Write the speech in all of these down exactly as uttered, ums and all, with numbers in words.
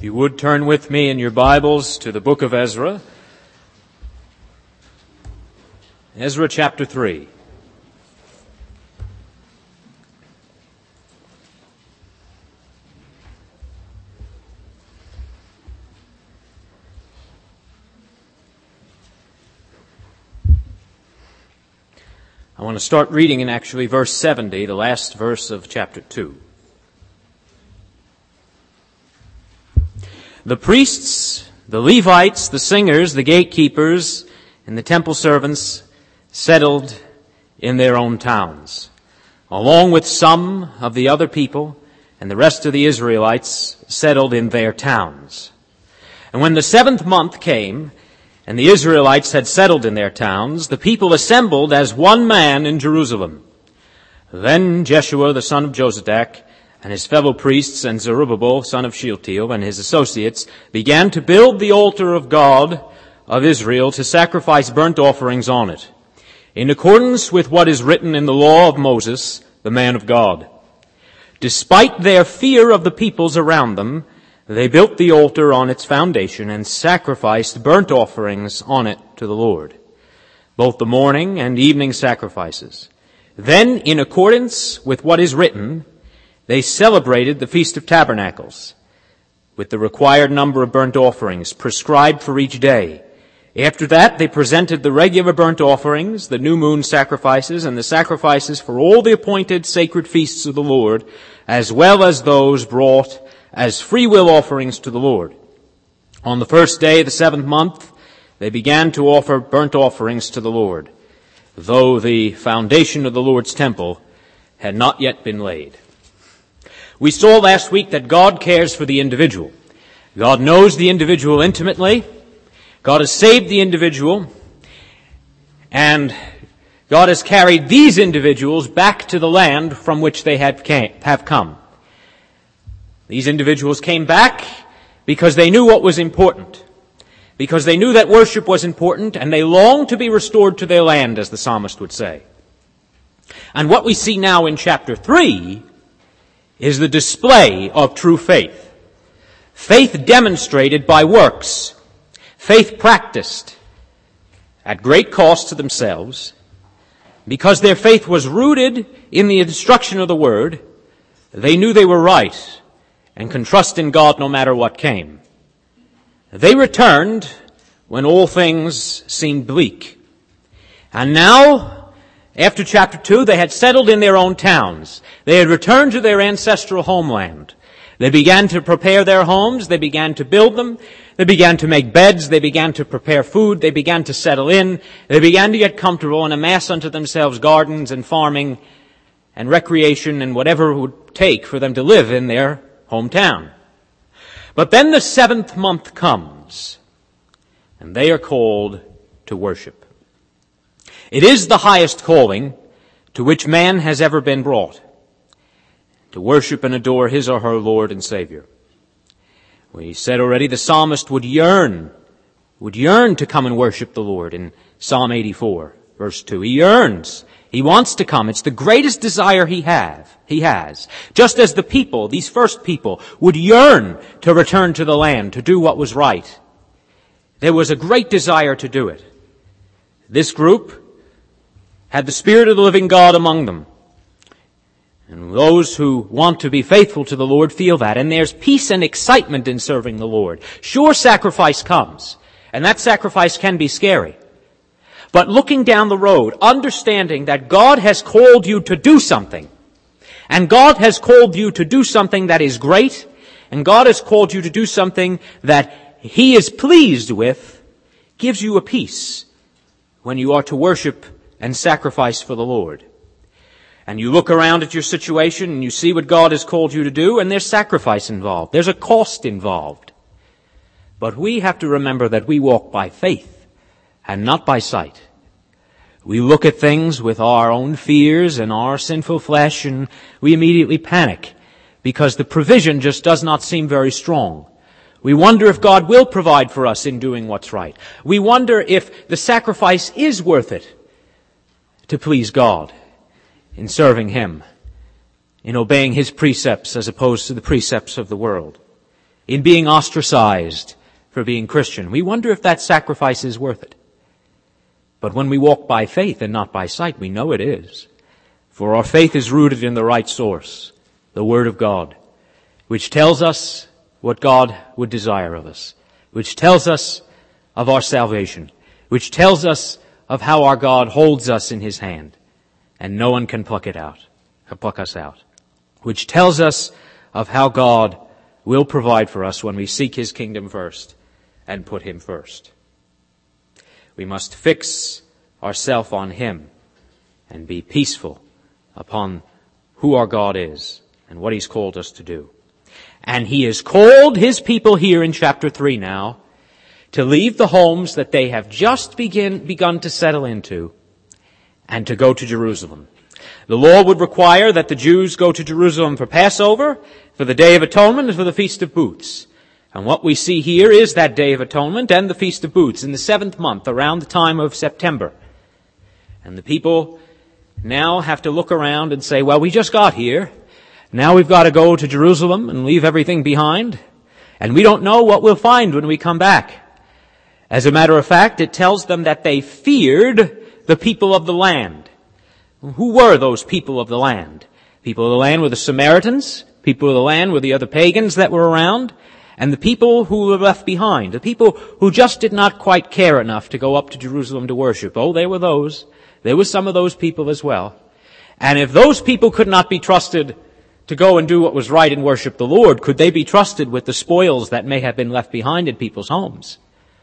If you would turn with me in your Bibles to the book of Ezra. Ezra chapter three. I want to start reading in actually verse seventy, the last verse of chapter two. The priests, the Levites, the singers, the gatekeepers, and the temple servants settled in their own towns, along with some of the other people, and the rest of the Israelites settled in their towns. And when the seventh month came, and the Israelites had settled in their towns, the people assembled as one man in Jerusalem. Then Jeshua the son of Jozadak and his fellow priests and Zerubbabel son of Shealtiel and his associates began to build the altar of God of Israel to sacrifice burnt offerings on it, in accordance with what is written in the law of Moses, the man of God. Despite their fear of the peoples around them, they built the altar on its foundation and sacrificed burnt offerings on it to the Lord, both the morning and evening sacrifices. Then, in accordance with what is written, they celebrated the Feast of Tabernacles with the required number of burnt offerings prescribed for each day. After that, they presented the regular burnt offerings, the new moon sacrifices, and the sacrifices for all the appointed sacred feasts of the Lord, as well as those brought as free will offerings to the Lord. On the first day, the seventh month, they began to offer burnt offerings to the Lord, though the foundation of the Lord's temple had not yet been laid. We saw last week that God cares for the individual. God knows the individual intimately. God has saved the individual. And God has carried these individuals back to the land from which they had came, have come. These individuals came back because they knew what was important, because they knew that worship was important, and they longed to be restored to their land, as the psalmist would say. And what we see now in chapter three is the display of true faith. Faith demonstrated by works. Faith practiced at great cost to themselves. Because their faith was rooted in the instruction of the Word, they knew they were right and can trust in God no matter what came. They returned when all things seemed bleak. And now, after chapter two, they had settled in their own towns. They had returned to their ancestral homeland. They began to prepare their homes. They began to build them. They began to make beds. They began to prepare food. They began to settle in. They began to get comfortable and amass unto themselves gardens and farming and recreation and whatever it would take for them to live in their hometown. But then the seventh month comes, and they are called to worship. It is the highest calling to which man has ever been brought, to worship and adore his or her Lord and Savior. We said already the psalmist would yearn, would yearn to come and worship the Lord in Psalm eighty-four, verse two. He yearns. He wants to come. It's the greatest desire he have, he has. Just as the people, these first people, would yearn to return to the land, to do what was right. There was a great desire to do it. This group had the Spirit of the living God among them. And those who want to be faithful to the Lord feel that. And there's peace and excitement in serving the Lord. Sure, sacrifice comes. And that sacrifice can be scary. But looking down the road, understanding that God has called you to do something. And God has called you to do something that is great. And God has called you to do something that He is pleased with, gives you a peace when you are to worship and sacrifice for the Lord. And you look around at your situation and you see what God has called you to do, and there's sacrifice involved. There's a cost involved. But we have to remember that we walk by faith and not by sight. We look at things with our own fears and our sinful flesh, and we immediately panic because the provision just does not seem very strong. We wonder if God will provide for us in doing what's right. We wonder if the sacrifice is worth it to please God in serving Him, in obeying His precepts as opposed to the precepts of the world. in being ostracized for being Christian. We wonder if that sacrifice is worth it. But when we walk by faith and not by sight, we know it is. For our faith is rooted in the right source, the Word of God, which tells us what God would desire of us, which tells us of our salvation, which tells us of how our God holds us in His hand, and no one can pluck it out, pluck us out, which tells us of how God will provide for us when we seek His kingdom first and put Him first. We must fix ourselves on Him and be peaceful upon who our God is and what He's called us to do. And He has called His people here in chapter three now to leave the homes that they have just begin, begun to settle into and to go to Jerusalem. The law would require that the Jews go to Jerusalem for Passover, for the Day of Atonement, and for the Feast of Booths. And what we see here is that Day of Atonement and the Feast of Booths in the seventh month, around the time of September. And the people now have to look around and say, well, we just got here. Now we've got to go to Jerusalem and leave everything behind. And we don't know what we'll find when we come back. As a matter of fact, it tells them that they feared the people of the land. Who were those people of the land? People of the land were the Samaritans. People of the land were the other pagans that were around. And the people who were left behind, the people who just did not quite care enough to go up to Jerusalem to worship. Oh, there were those. There were some of those people as well. And if those people could not be trusted to go and do what was right and worship the Lord, could they be trusted with the spoils that may have been left behind in people's homes?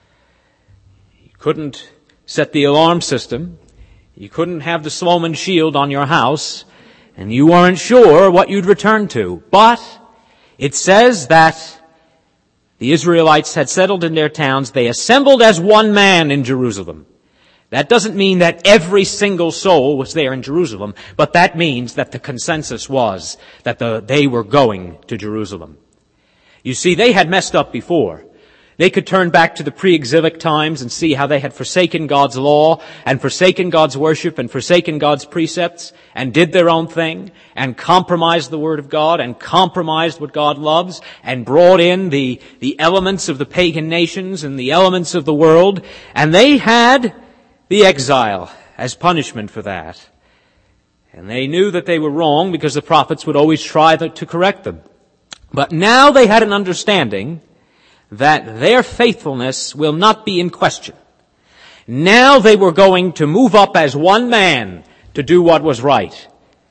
You couldn't set the alarm system. You couldn't have the Sloman shield on your house. And you weren't sure what you'd return to. But it says that the Israelites had settled in their towns. They assembled as one man in Jerusalem. That doesn't mean that every single soul was there in Jerusalem, but that means that the consensus was that the, they were going to Jerusalem. You see, they had messed up before. They could turn back to the pre-exilic times and see how they had forsaken God's law and forsaken God's worship and forsaken God's precepts and did their own thing and compromised the Word of God and compromised what God loves and brought in the, the elements of the pagan nations and the elements of the world. And they had the exile as punishment for that. And they knew that they were wrong because the prophets would always try to correct them. But now they had an understanding that their faithfulness will not be in question. Now they were going to move up as one man to do what was right.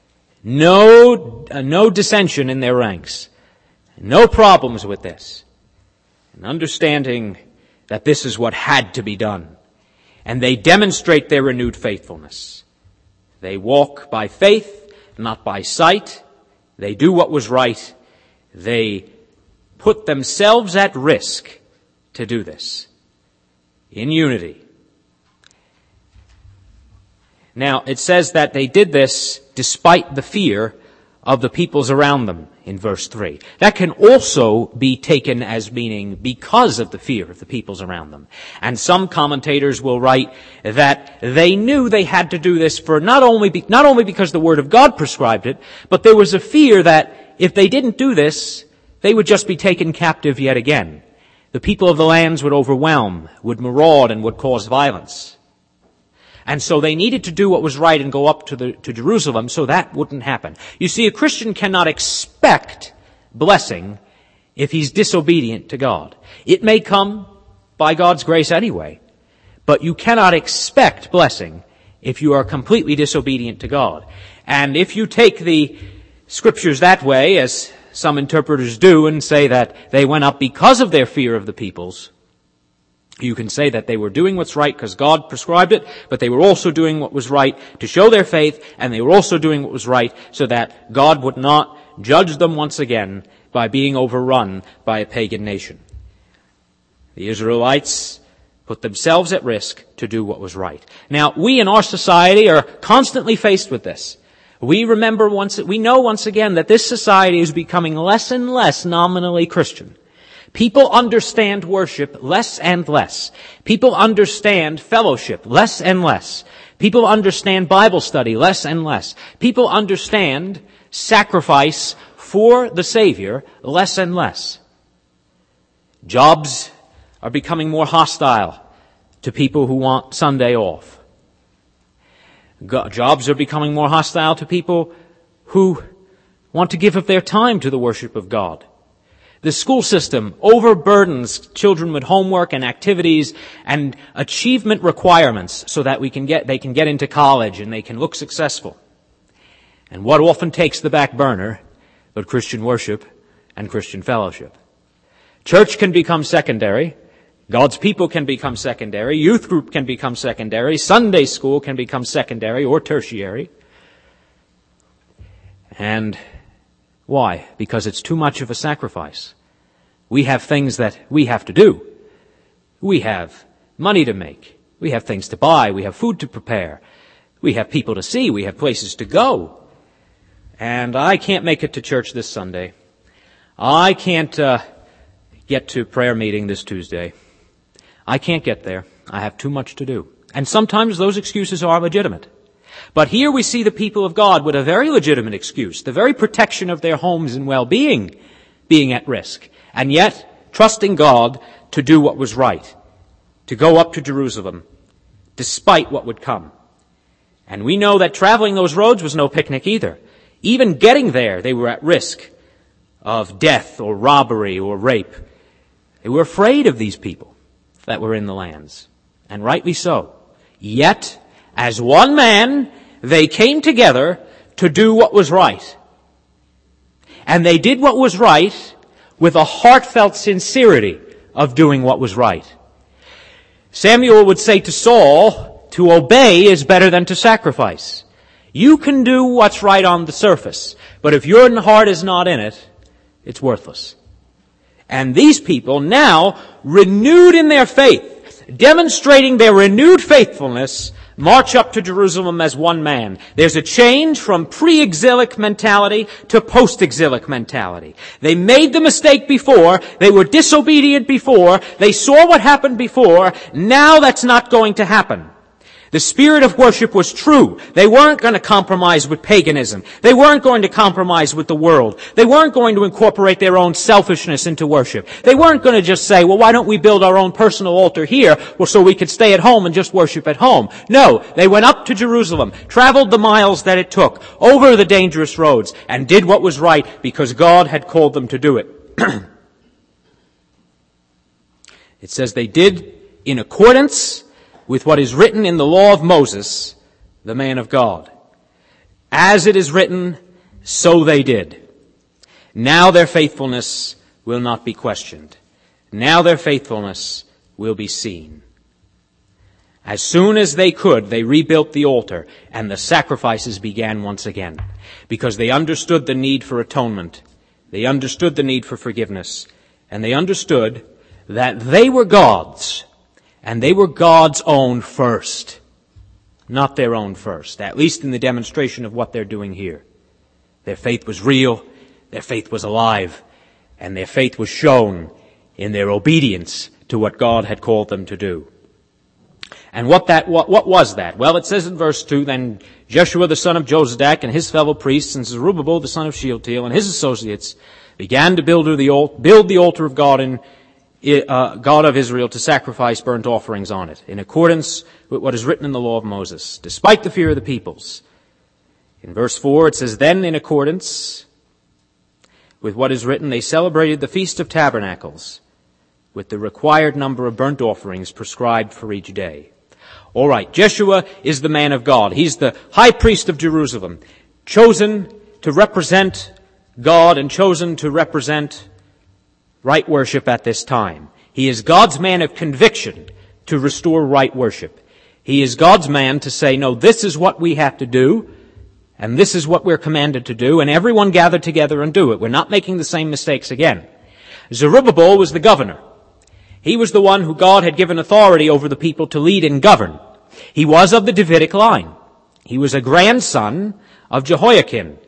No, uh, no dissension in their ranks. No problems with this. And understanding that this is what had to be done. And they demonstrate their renewed faithfulness. They walk by faith, not by sight. They do what was right. They put themselves at risk to do this in unity. Now, it says that they did this despite the fear of the peoples around them in verse three. That can also be taken as meaning because of the fear of the peoples around them. And some commentators will write that they knew they had to do this for not only be, not only because the Word of God prescribed it, but there was a fear that if they didn't do this, they would just be taken captive yet again. The people of the lands would overwhelm, would maraud, and would cause violence. And so they needed to do what was right and go up to the, to Jerusalem so that wouldn't happen. You see, a Christian cannot expect blessing if he's disobedient to God. It may come by God's grace anyway, but you cannot expect blessing if you are completely disobedient to God. And if you take the scriptures that way, as some interpreters do, and say that they went up because of their fear of the peoples, you can say that they were doing what's right because God prescribed it, but they were also doing what was right to show their faith, and they were also doing what was right so that God would not judge them once again by being overrun by a pagan nation. The Israelites put themselves at risk to do what was right. Now, we in our society are constantly faced with this. We remember once, we know once again that this society is becoming less and less nominally Christian. People understand worship less and less. People understand fellowship less and less. People understand Bible study less and less. People understand sacrifice for the Savior less and less. Jobs are becoming more hostile to people who want Sunday off. Go- jobs are becoming more hostile to people who want to give up their time to the worship of God. The school system overburdens children with homework and activities and achievement requirements so that we can get, they can get into college and they can look successful. And what often takes the back burner but Christian worship and Christian fellowship. Church can become secondary. God's people can become secondary. Youth group can become secondary. Sunday school can become secondary or tertiary. And why? Because it's too much of a sacrifice. We have things that we have to do. We have money to make. We have things to buy. We have food to prepare. We have people to see. We have places to go. And I can't make it to church this Sunday. I can't uh, get to prayer meeting this Tuesday. I can't get there. I have too much to do. And sometimes those excuses are legitimate. But here we see the people of God with a very legitimate excuse, the very protection of their homes and well-being being at risk, and yet trusting God to do what was right, to go up to Jerusalem, despite what would come. And we know that traveling those roads was no picnic either. Even getting there, they were at risk of death or robbery or rape. They were afraid of these people that were in the lands, and rightly so. Yet, as one man, they came together to do what was right. And they did what was right with a heartfelt sincerity of doing what was right. Samuel would say to Saul, to obey is better than to sacrifice. You can do what's right on the surface, but if your heart is not in it, it's worthless. And these people now, renewed in their faith, demonstrating their renewed faithfulness, march up to Jerusalem as one man. There's a change from pre-exilic mentality to post-exilic mentality. They made the mistake before. They were disobedient before. They saw what happened before. Now that's not going to happen. The spirit of worship was true. They weren't going to compromise with paganism. They weren't going to compromise with the world. They weren't going to incorporate their own selfishness into worship. They weren't going to just say, well, why don't we build our own personal altar here well, so we could stay at home and just worship at home. No, they went up to Jerusalem, traveled the miles that it took, over the dangerous roads, and did what was right because God had called them to do it. It says they did in accordance with what is written in the law of Moses, the man of God. As it is written, so they did. Now their faithfulness will not be questioned. Now their faithfulness will be seen. As soon as they could, they rebuilt the altar, and the sacrifices began once again, because they understood the need for atonement. They understood the need for forgiveness, and they understood that they were God's. And they were God's own first, not their own first, at least in the demonstration of what they're doing here. Their faith was real, their faith was alive, and their faith was shown in their obedience to what God had called them to do. And what that, what, what was that? Well, it says in verse two, then Jeshua the son of Jozadak and his fellow priests and Zerubbabel the son of Shealtiel and his associates began to build the, build the altar of God in Uh, God of Israel to sacrifice burnt offerings on it, in accordance with what is written in the law of Moses, despite the fear of the peoples. In verse four it says, then in accordance with what is written, they celebrated the Feast of Tabernacles with the required number of burnt offerings prescribed for each day. All right, Jeshua is the man of God. He's the high priest of Jerusalem, chosen to represent God and chosen to represent right worship at this time. He is God's man of conviction to restore right worship. He is God's man to say, no, this is what we have to do, and this is what we're commanded to do, and everyone gather together and do it. We're not making the same mistakes again. Zerubbabel was the governor. He was the one who God had given authority over the people to lead and govern. He was of the Davidic line. He was a grandson of Jehoiakim.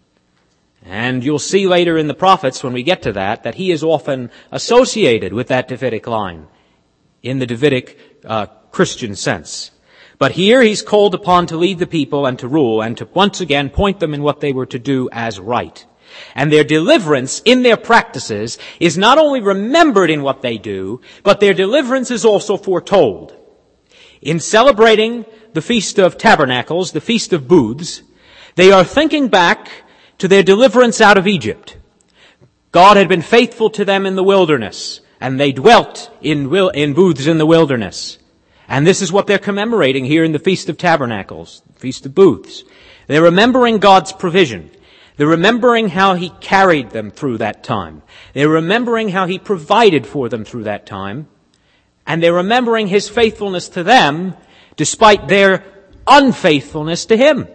And you'll see later in the prophets, when we get to that, that he is often associated with that Davidic line in the Davidic uh, Christian sense. But here he's called upon to lead the people and to rule and to once again point them in what they were to do as right. And their deliverance in their practices is not only remembered in what they do, but their deliverance is also foretold. In celebrating the Feast of Tabernacles, the Feast of Booths, they are thinking back to their deliverance out of Egypt. God had been faithful to them in the wilderness, and they dwelt in, will, in booths in the wilderness. And this is what they're commemorating here in the Feast of Tabernacles, the Feast of Booths. They're remembering God's provision. They're remembering how He carried them through that time. They're remembering how He provided for them through that time. And they're remembering His faithfulness to them despite their unfaithfulness to Him.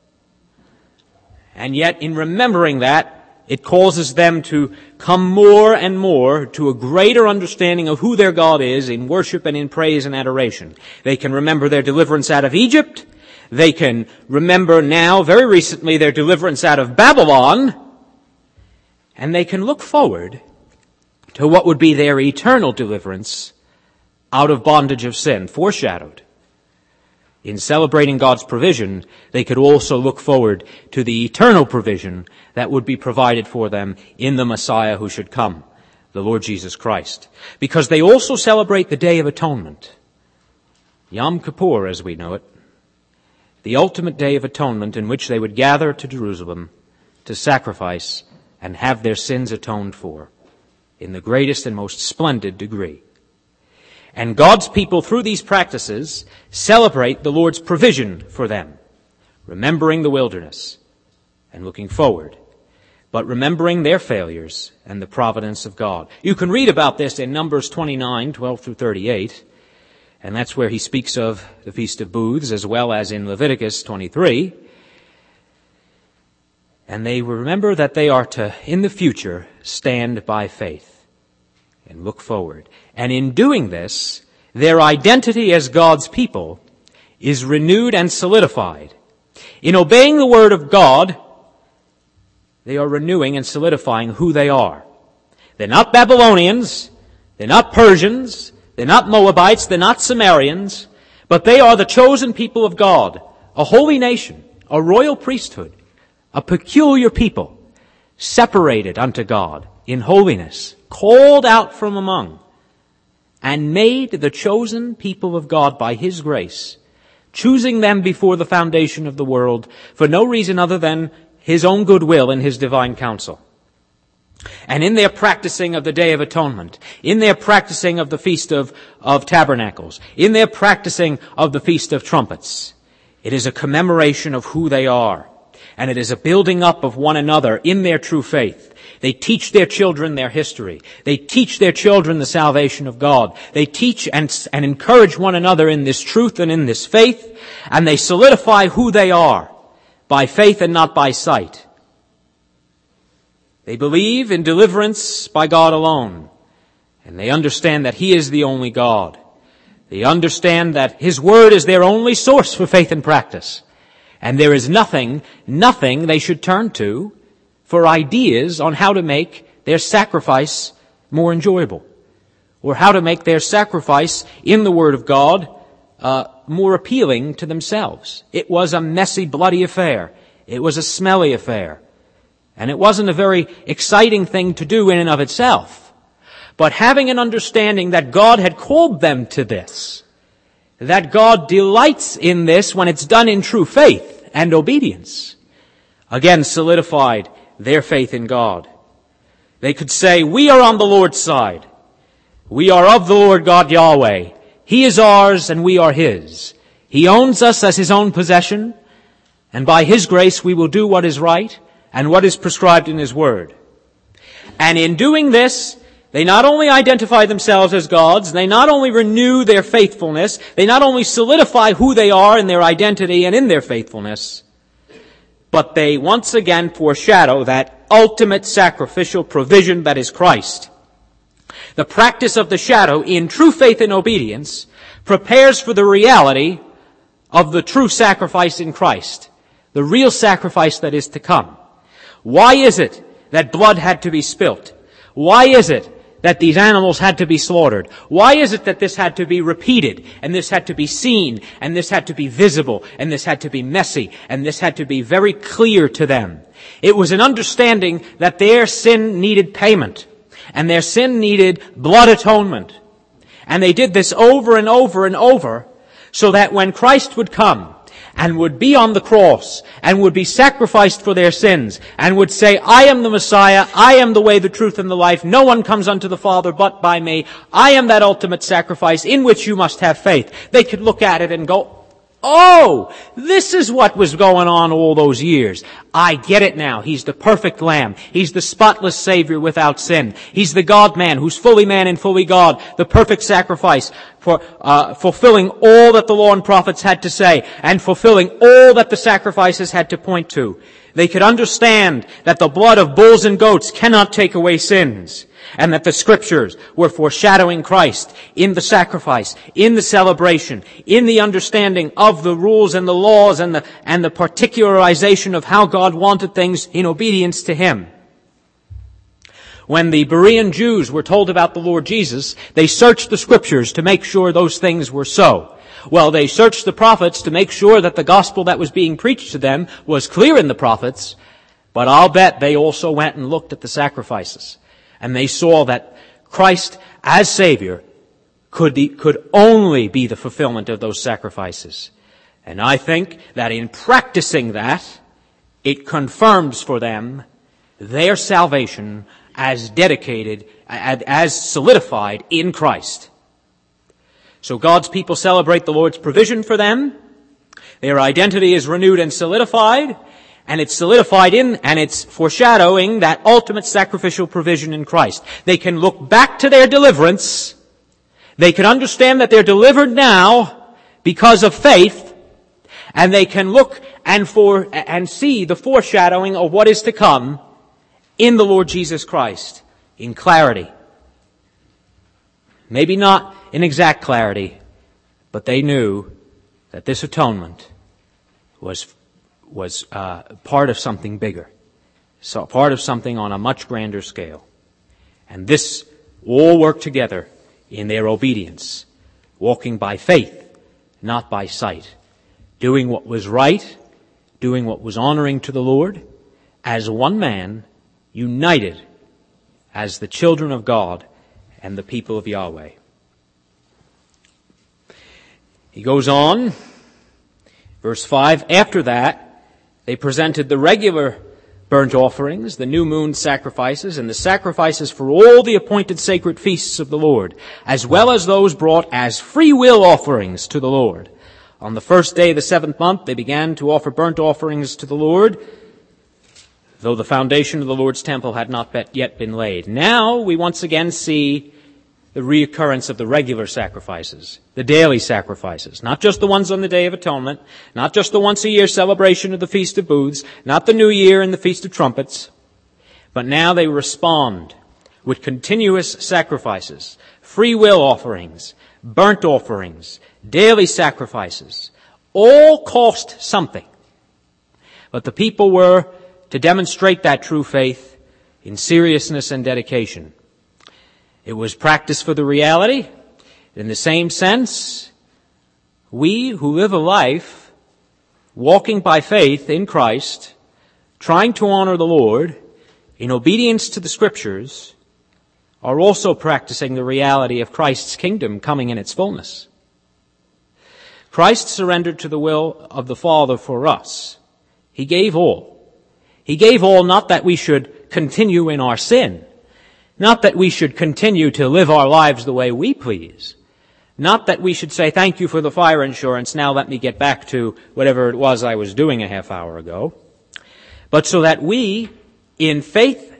And yet, in remembering that, it causes them to come more and more to a greater understanding of who their God is in worship and in praise and adoration. They can remember their deliverance out of Egypt. They can remember now, very recently, their deliverance out of Babylon. And they can look forward to what would be their eternal deliverance out of bondage of sin, foreshadowed. In celebrating God's provision, they could also look forward to the eternal provision that would be provided for them in the Messiah who should come, the Lord Jesus Christ. Because they also celebrate the Day of Atonement, Yom Kippur as we know it, the ultimate Day of Atonement in which they would gather to Jerusalem to sacrifice and have their sins atoned for in the greatest and most splendid degree. And God's people, through these practices, celebrate the Lord's provision for them, remembering the wilderness and looking forward, but remembering their failures and the providence of God. You can read about this in Numbers twenty-nine, twelve through thirty-eight, and that's where he speaks of the Feast of Booths, as well as in Leviticus twenty-three. And they remember that they are to, in the future, stand by faith and look forward. And in doing this, their identity as God's people is renewed and solidified. In obeying the word of God, they are renewing and solidifying who they are. They're not Babylonians, they're not Persians, they're not Moabites, they're not Sumerians, but they are the chosen people of God, a holy nation, a royal priesthood, a peculiar people, separated unto God in holiness, called out from among, and made the chosen people of God by His grace, choosing them before the foundation of the world for no reason other than His own goodwill and His divine counsel. And in their practicing of the Day of Atonement, in their practicing of the Feast of, of Tabernacles, in their practicing of the Feast of Trumpets, it is a commemoration of who they are, and it is a building up of one another in their true faith. They teach their children their history. They teach their children the salvation of God. They teach and, and encourage one another in this truth and in this faith, and they solidify who they are by faith and not by sight. They believe in deliverance by God alone, and they understand that He is the only God. They understand that His Word is their only source for faith and practice, and there is nothing, nothing they should turn to for ideas on how to make their sacrifice more enjoyable, or how to make their sacrifice in the Word of God uh, more appealing to themselves. It was a messy, bloody affair. It was a smelly affair. And it wasn't a very exciting thing to do in and of itself. But having an understanding that God had called them to this, that God delights in this when it's done in true faith and obedience, again solidified their faith in God. They could say, we are on the Lord's side. We are of the Lord God Yahweh. He is ours and we are His. He owns us as His own possession, and by His grace we will do what is right and what is prescribed in His Word. And in doing this, they not only identify themselves as God's, they not only renew their faithfulness, they not only solidify who they are in their identity and in their faithfulness, but they once again foreshadow that ultimate sacrificial provision that is Christ. The practice of the shadow in true faith and obedience prepares for the reality of the true sacrifice in Christ, the real sacrifice that is to come. Why is it that blood had to be spilt? Why is it that these animals had to be slaughtered? Why is it that this had to be repeated, and this had to be seen, and this had to be visible, and this had to be messy, and this had to be very clear to them? It was an understanding that their sin needed payment, and their sin needed blood atonement. And they did this over and over and over, so that when Christ would come, and would be on the cross, and would be sacrificed for their sins, and would say, I am the Messiah, I am the way, the truth, and the life, no one comes unto the Father but by me, I am that ultimate sacrifice in which you must have faith. They could look at it and go, oh, this is what was going on all those years. I get it now. He's the perfect Lamb. He's the spotless Savior without sin. He's the God-man who's fully man and fully God, the perfect sacrifice for uh, fulfilling all that the law and prophets had to say and fulfilling all that the sacrifices had to point to. They could understand that the blood of bulls and goats cannot take away sins, and that the Scriptures were foreshadowing Christ in the sacrifice, in the celebration, in the understanding of the rules and the laws and the, and the particularization of how God wanted things in obedience to Him. When the Berean Jews were told about the Lord Jesus, they searched the Scriptures to make sure those things were so. Well, they searched the prophets to make sure that the gospel that was being preached to them was clear in the prophets, but I'll bet they also went and looked at the sacrifices. And they saw that Christ as Savior could, be, could only be the fulfillment of those sacrifices. And I think that in practicing that, it confirms for them their salvation as dedicated, as solidified in Christ. So God's people celebrate the Lord's provision for them. Their identity is renewed and solidified. And it's solidified in, and it's foreshadowing that ultimate sacrificial provision in Christ. They can look back to their deliverance. They can understand that they're delivered now because of faith. And they can look and for, and see the foreshadowing of what is to come in the Lord Jesus Christ in clarity. Maybe not in exact clarity, but they knew that this atonement was was uh, part of something bigger, so part of something on a much grander scale. And this all worked together in their obedience, walking by faith, not by sight, doing what was right, doing what was honoring to the Lord, as one man, united as the children of God and the people of Yahweh. He goes on, verse five, after that, they presented the regular burnt offerings, the new moon sacrifices, and the sacrifices for all the appointed sacred feasts of the Lord, as well as those brought as free will offerings to the Lord. On the first day of the seventh month, they began to offer burnt offerings to the Lord, though the foundation of the Lord's temple had not yet been laid. Now we once again see the reoccurrence of the regular sacrifices, the daily sacrifices, not just the ones on the Day of Atonement, not just the once a year celebration of the Feast of Booths, not the New Year and the Feast of Trumpets, but now they respond with continuous sacrifices, free will offerings, burnt offerings, daily sacrifices. All cost something. But the people were to demonstrate that true faith in seriousness and dedication. It was practice for the reality. In the same sense, we who live a life walking by faith in Christ, trying to honor the Lord in obedience to the Scriptures, are also practicing the reality of Christ's kingdom coming in its fullness. Christ surrendered to the will of the Father for us. He gave all. He gave all not that we should continue in our sin, not that we should continue to live our lives the way we please. Not that we should say, thank you for the fire insurance, now let me get back to whatever it was I was doing a half hour ago. But so that we, in faith,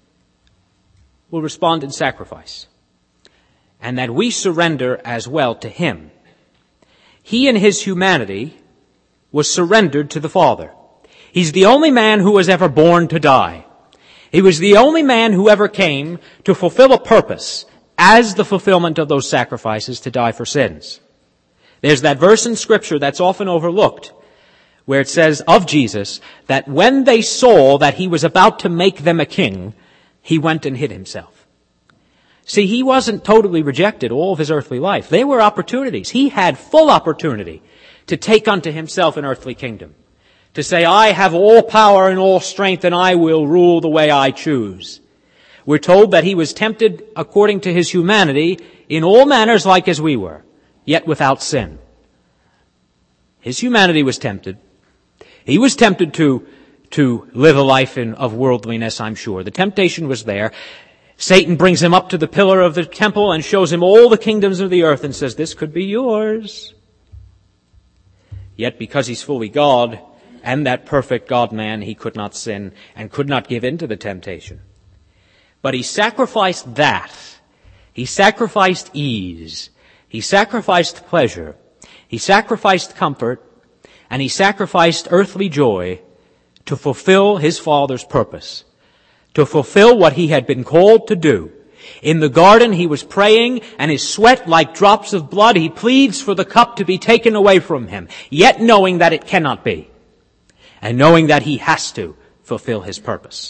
will respond in sacrifice. And that we surrender as well to Him. He in His humanity was surrendered to the Father. He's the only man who was ever born to die. He was the only man who ever came to fulfill a purpose as the fulfillment of those sacrifices to die for sins. There's that verse in Scripture that's often overlooked where it says of Jesus that when they saw that He was about to make them a king, He went and hid Himself. See, he wasn't totally rejected all of his earthly life. There were opportunities. He had full opportunity to take unto himself an earthly kingdom. To say, I have all power and all strength and I will rule the way I choose. We're told that he was tempted according to his humanity in all manners like as we were, yet without sin. His humanity was tempted. He was tempted to, to live a life in, of worldliness, I'm sure. The temptation was there. Satan brings him up to the pillar of the temple and shows him all the kingdoms of the earth and says, this could be yours. Yet because he's fully God and that perfect God-man, he could not sin and could not give in to the temptation. But he sacrificed that. He sacrificed ease. He sacrificed pleasure. He sacrificed comfort. And he sacrificed earthly joy to fulfill his Father's purpose. To fulfill what he had been called to do. In the garden he was praying, and his sweat like drops of blood, he pleads for the cup to be taken away from him, yet knowing that it cannot be, and knowing that he has to fulfill his purpose.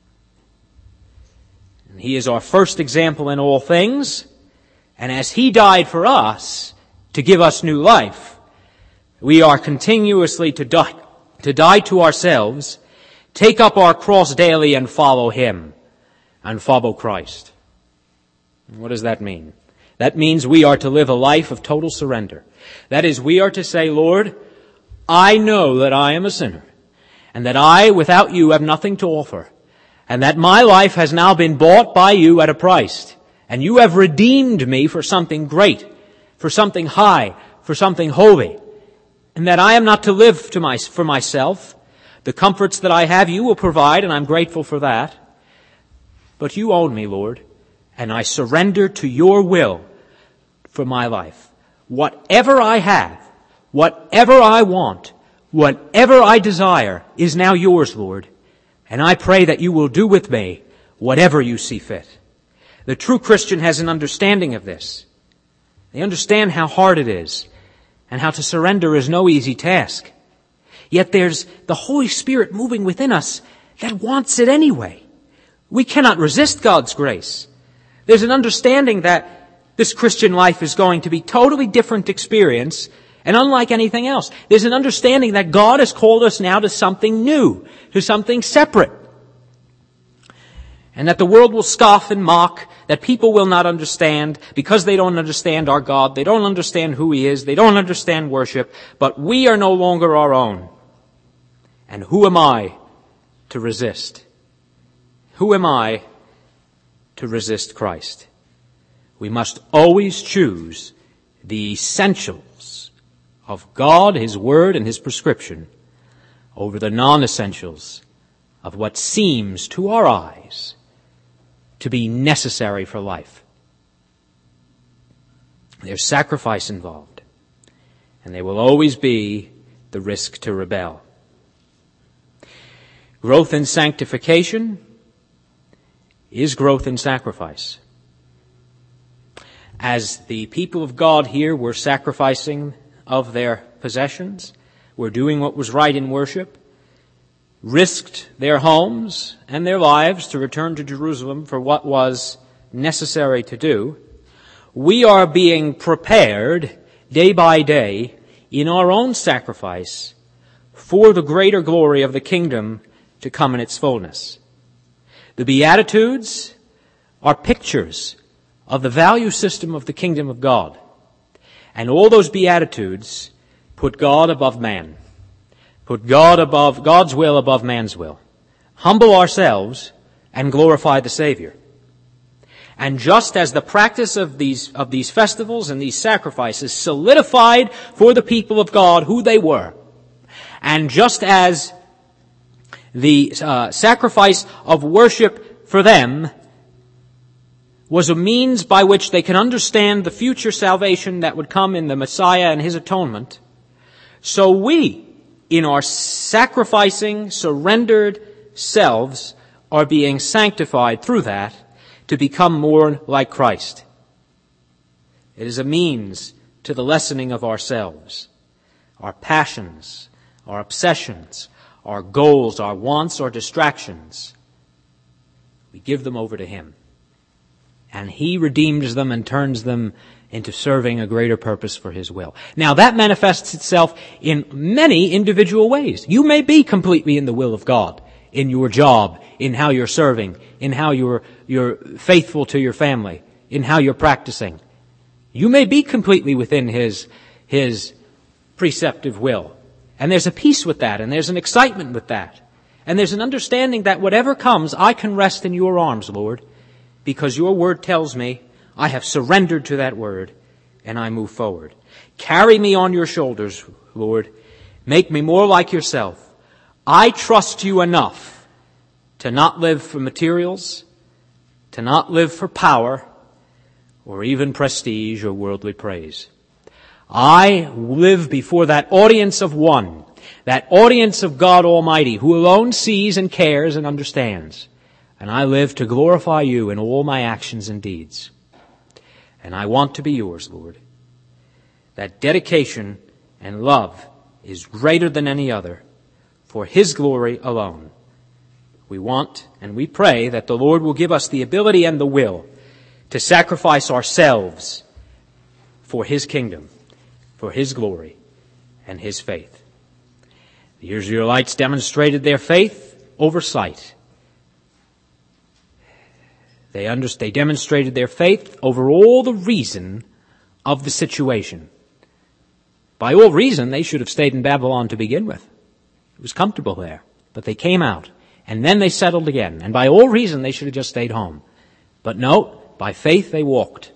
And he is our first example in all things, and as he died for us to give us new life, we are continuously to die, to die to ourselves, take up our cross daily and follow him, and follow Christ. What does that mean? That means we are to live a life of total surrender. That is, we are to say, Lord, I know that I am a sinner, and that I, without you, have nothing to offer, and that my life has now been bought by you at a price, and you have redeemed me for something great, for something high, for something holy, and that I am not to live to my, for myself. The comforts that I have you will provide, and I'm grateful for that. But you own me, Lord, and I surrender to your will for my life. Whatever I have, whatever I want, whatever I desire is now yours, Lord, and I pray that you will do with me whatever you see fit. The true Christian has an understanding of this. They understand how hard it is, and how to surrender is no easy task. Yet there's the Holy Spirit moving within us that wants it anyway. We cannot resist God's grace. There's an understanding that this Christian life is going to be totally different experience and unlike anything else. There's an understanding that God has called us now to something new, to something separate. And that the world will scoff and mock, that people will not understand because they don't understand our God, they don't understand who He is, they don't understand worship, but we are no longer our own. And who am I to resist? Who am I to resist Christ? We must always choose the essentials of God, His Word, and His prescription over the non-essentials of what seems to our eyes to be necessary for life. There's sacrifice involved, and there will always be the risk to rebel. Growth in sanctification is growth in sacrifice. As the people of God here were sacrificing of their possessions, were doing what was right in worship, risked their homes and their lives to return to Jerusalem for what was necessary to do, we are being prepared day by day in our own sacrifice for the greater glory of the kingdom to come in its fullness. The Beatitudes are pictures of the value system of the kingdom of God. And all those Beatitudes put God above man. Put God above, God's will above man's will. Humble ourselves and glorify the Savior. And just as the practice of these, of these festivals and these sacrifices solidified for the people of God who they were, and just as the uh, sacrifice of worship for them was a means by which they can understand the future salvation that would come in the Messiah and His atonement, so we, in our sacrificing, surrendered selves, are being sanctified through that to become more like Christ. It is a means to the lessening of ourselves, our passions, our obsessions, our goals, our wants, our distractions. We give them over to Him. and He redeems them and turns them into serving a greater purpose for His will. Now that manifests itself in many individual ways. You may be completely in the will of God, in your job, in how you're serving, in how you're, you're faithful to your family, in how you're practicing. You may be completely within His, His preceptive will. And there's a peace with that, and there's an excitement with that. And there's an understanding that whatever comes, I can rest in your arms, Lord, because your word tells me I have surrendered to that word, and I move forward. Carry me on your shoulders, Lord. Make me more like yourself. I trust you enough to not live for materials, to not live for power, or even prestige or worldly praise. I live before that audience of one, that audience of God Almighty, who alone sees and cares and understands. And I live to glorify you in all my actions and deeds. And I want to be yours, Lord. That dedication and love is greater than any other, for His glory alone. We want and we pray that the Lord will give us the ability and the will to sacrifice ourselves for His kingdom, for His glory, and His faith. The Israelites demonstrated their faith over sight. They, under, they demonstrated their faith over all the reason of the situation. By all reason, they should have stayed in Babylon to begin with. It was comfortable there. But they came out, and then they settled again. And by all reason, they should have just stayed home. But no, by faith they walked.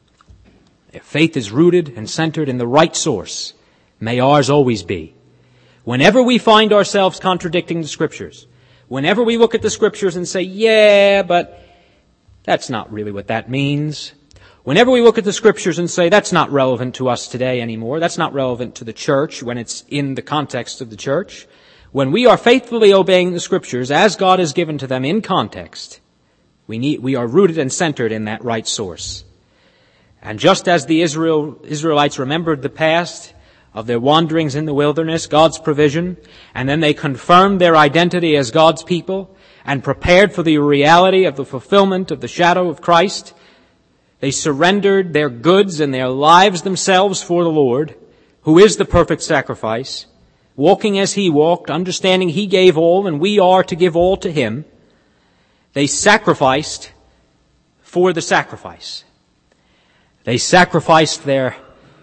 Their faith is rooted and centered in the right source. May ours always be. Whenever we find ourselves contradicting the Scriptures, whenever we look at the Scriptures and say, yeah, but that's not really what that means. Whenever we look at the Scriptures and say, that's not relevant to us today anymore, that's not relevant to the church when it's in the context of the church, when we are faithfully obeying the Scriptures as God has given to them in context, we need, we are rooted and centered in that right source. And just as the Israel, Israelites remembered the past of their wanderings in the wilderness, God's provision, and then they confirmed their identity as God's people and prepared for the reality of the fulfillment of the shadow of Christ, they surrendered their goods and their lives themselves for the Lord, who is the perfect sacrifice, walking as He walked, understanding He gave all and we are to give all to Him. They sacrificed for the sacrifice. They sacrificed their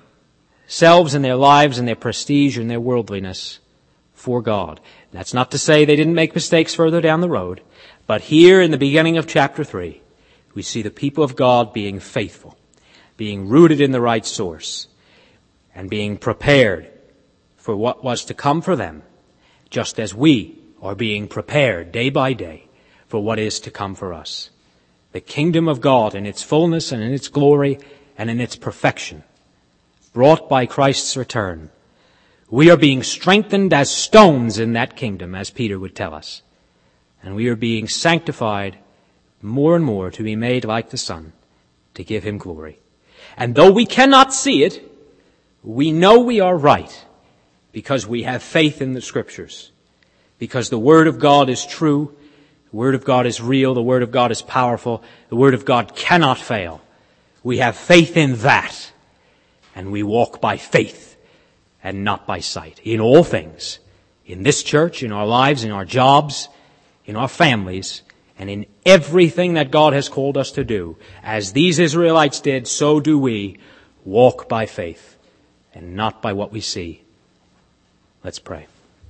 selves and their lives and their prestige and their worldliness for God. That's not to say they didn't make mistakes further down the road, but here in the beginning of chapter three, we see the people of God being faithful, being rooted in the right source, and being prepared for what was to come for them, just as we are being prepared day by day for what is to come for us. The kingdom of God in its fullness and in its glory and in its perfection, brought by Christ's return. We are being strengthened as stones in that kingdom, as Peter would tell us. And we are being sanctified more and more to be made like the Son, to give Him glory. And though we cannot see it, we know we are right because we have faith in the Scriptures. Because the Word of God is true, the Word of God is real, the Word of God is powerful, the Word of God cannot fail. We have faith in that, and we walk by faith and not by sight in all things. In this church, in our lives, in our jobs, in our families, and in everything that God has called us to do. As these Israelites did, so do we walk by faith and not by what we see. Let's pray.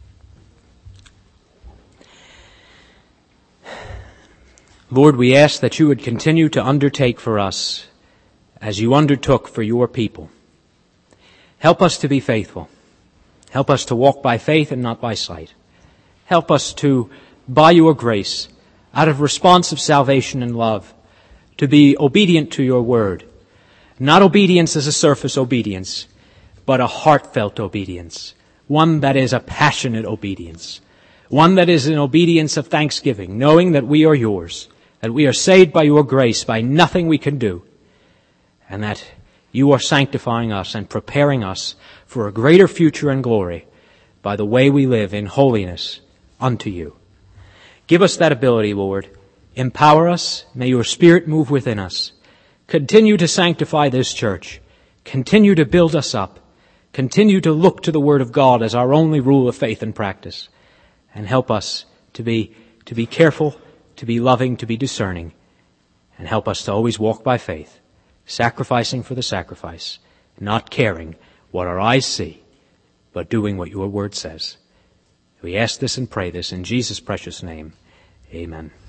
Lord, we ask that you would continue to undertake for us as you undertook for your people. Help us to be faithful. Help us to walk by faith and not by sight. Help us to, by your grace, out of response of salvation and love, to be obedient to your word. Not obedience as a surface obedience, but a heartfelt obedience. One that is a passionate obedience. One that is an obedience of thanksgiving, knowing that we are yours, that we are saved by your grace, by nothing we can do, and that you are sanctifying us and preparing us for a greater future and glory by the way we live in holiness unto you. Give us that ability, Lord. Empower us. May your Spirit move within us. continue to sanctify this church. Continue to build us up. Continue to look to the Word of God as our only rule of faith and practice. And help us to be, to be careful, to be loving, to be discerning. And help us to always walk by faith, sacrificing for the sacrifice, not caring what our eyes see, but doing what your Word says. We ask this and pray this in Jesus' precious name. Amen.